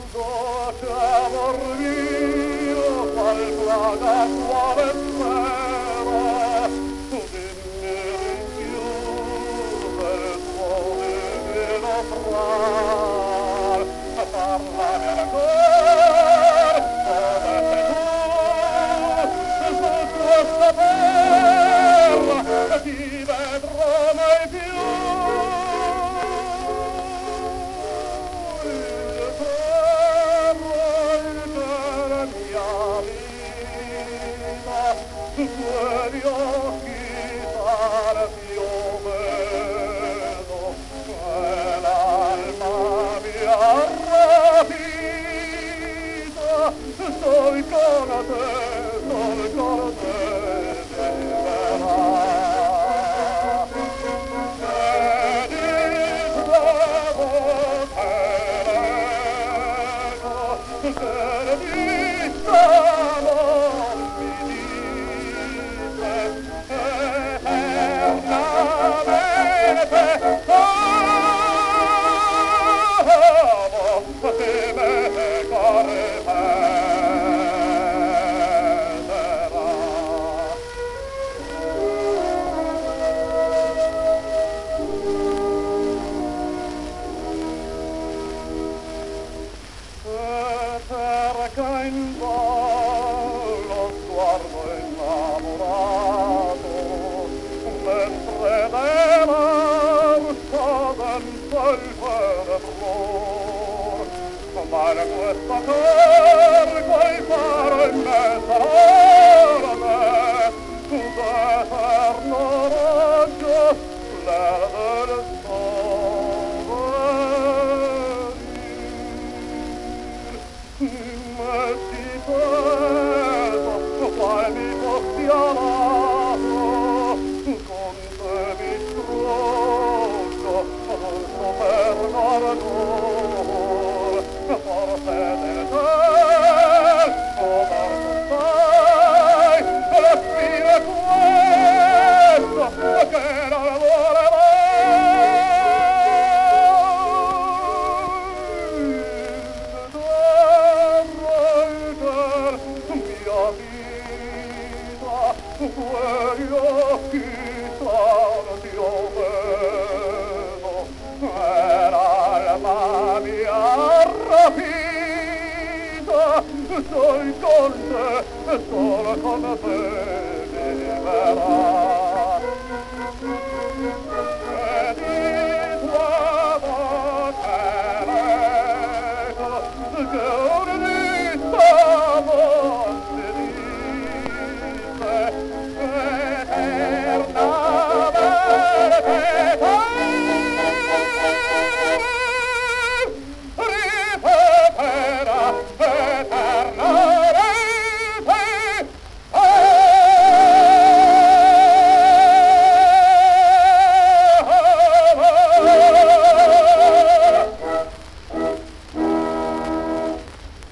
Dolce amor mio, qual plaga quale spera, tu dimmi rinchiude il tuo divino frar, parlami ancor, dove sei tu, su questa terra, ti vedrò mai più. Tuoi occhi tardi io vedo, e l'alma mia rapita, sol con te viverà. E di nuovo te leggo, che di stavo mi cerca in volo sguardo innamorato, mentre della scadenza il fervor, ma in questa terra il faro in mezzo all'orme, d'eterno raggio l'era del sole. Metti preso, poi mi porti alato, con te mi struggo, dolce per ardor, forse del ciel, morto stai, la fine è questo, che non vuole quegli occhi tardi io vedo, e l'alma mia rapita, sol con te viverà.